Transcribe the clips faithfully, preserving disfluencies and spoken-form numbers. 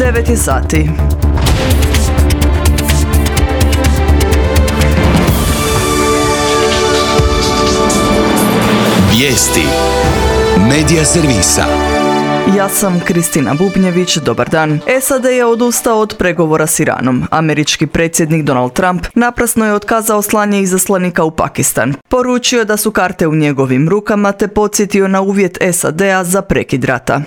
devet je sati. Vijesti Medija servisa. Ja sam Kristina Bubnjević, dobar dan. S A D je odustao od pregovora s Iranom. Američki predsjednik Donald Trump naprasno je otkazao slanje izaslanika u Pakistan. Poručio da su karte u njegovim rukama te podsjetio na uvjet S A D-a za prekid rata.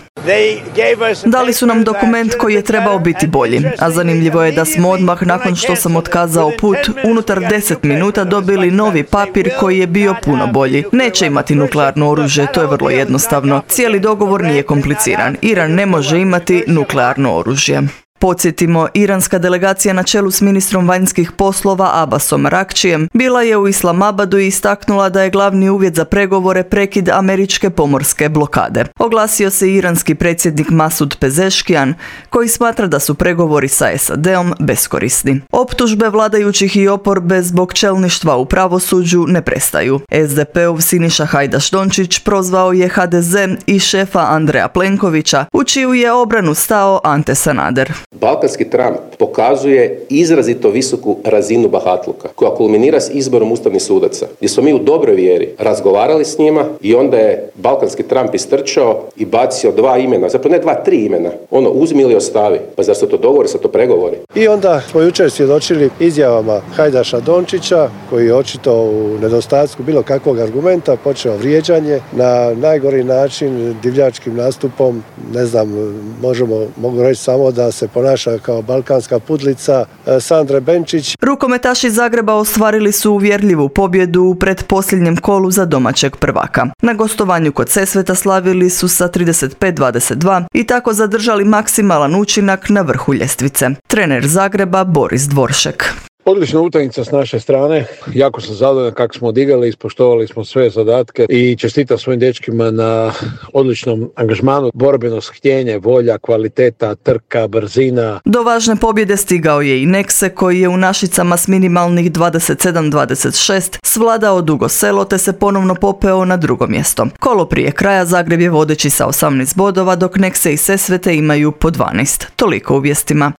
Dali su nam dokument koji je trebao biti bolji, a zanimljivo je da smo odmah nakon što sam otkazao put, unutar deset minuta dobili novi papir koji je bio puno bolji. Neće imati nuklearno oružje, to je vrlo jednostavno. Cijeli dogovor nije kompliciran. Iran ne može imati nuklearno oružje. Podsjetimo, iranska delegacija na čelu s ministrom vanjskih poslova Abbasom Arakčijem bila je u Islamabadu i istaknula da je glavni uvjet za pregovore prekid američke pomorske blokade. Oglasio se iranski predsjednik Masud Pezeškijan, koji smatra da su pregovori sa S A D-om beskorisni. Optužbe vladajućih i oporbe zbog čelništva u pravosuđu ne prestaju. S D P-ov Siniša Hajdaš Dončić prozvao je H D Z i šefa Andreja Plenkovića, u čiju je obranu stao Ante Sanader. Balkanski Trump pokazuje izrazito visoku razinu bahatluka, koja kulminira s izborom ustavnih sudaca, gdje smo mi u dobroj vjeri razgovarali s njima i onda je balkanski Trump istrčao i bacio dva imena, zapravo ne dva, tri imena, ono uzmi ili ostavi. Pa zar su to dogovori, su to pregovori? I onda smo jučer svjedočili izjavama Hajdaša Dončića, koji je očito u nedostatku bilo kakvog argumenta počeo vrijeđanje na najgori način, divljačkim nastupom. Ne znam, možemo, mogu reći samo da se ponaša kao balkanska pudlica Sandre Benčić. Rukometaši iz Zagreba ostvarili su uvjerljivu pobjedu u pretposljednjem kolu za domaćeg prvaka. Na gostovanju kod Sesveta slavili su sa trideset pet dvadeset dva i tako zadržali maksimalan učinak na vrhu ljestvice. Trener Zagreba Boris Dvoršek. Odlična utakmica s naše strane, jako sam zadovoljan kako smo odigrali, ispoštovali smo sve zadatke i čestitam svojim dečkima na odličnom angažmanu, borbenost, htjenje, volja, kvaliteta, trka, brzina. Do važne pobjede stigao je i Nekse, koji je u Našicama s minimalnih dvadeset sedam dvadeset šest svladao Dugo Selo te se ponovno popeo na drugo mjesto. Kolo prije kraja Zagreb je vodeći sa osamnaest bodova, dok Nekse i Sesvete imaju po dvanaest. Toliko u vijestima.